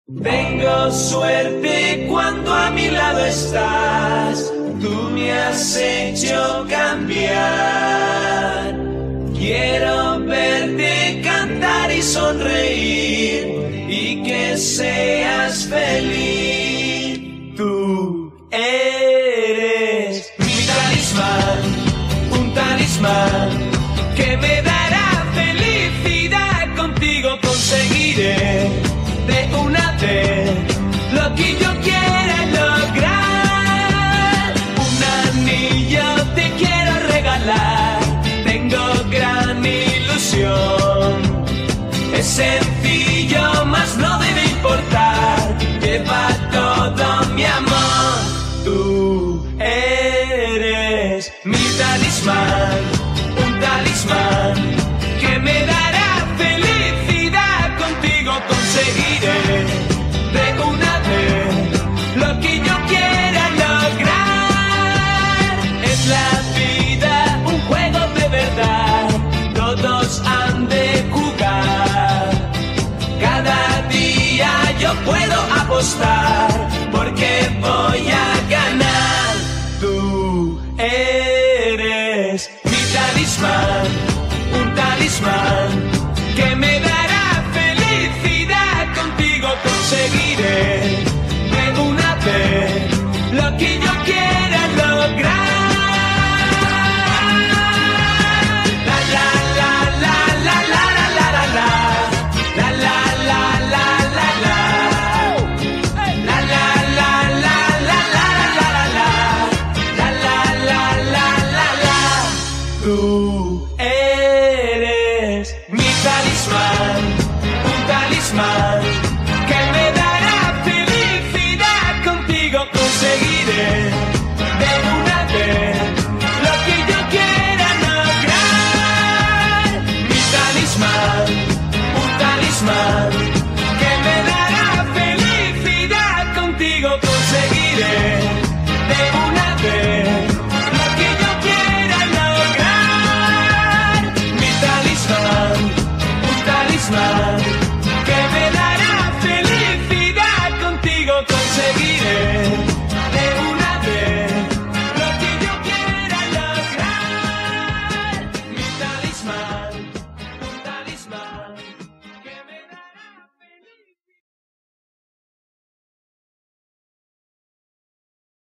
Tengo suerte cuando a mi lado estás, tú me has hecho cambiar. Quiero verte cantar y sonreír y que seas feliz. Tú eres mi talismán, un talismán que me dará felicidad. Contigo conseguiré de una vez lo que yo quiera lograr. Un anillo te quiero regalar, tengo gran ilusión. Es sencillo, mas no debe importar, lleva todo mi amor. Tú eres mi talismán, un talismán que me dará felicidad. Contigo conseguiré de una vez lo que yo quiera lograr. Es la vida un juego de verdad, todos han de jugar. Cada día yo puedo apostar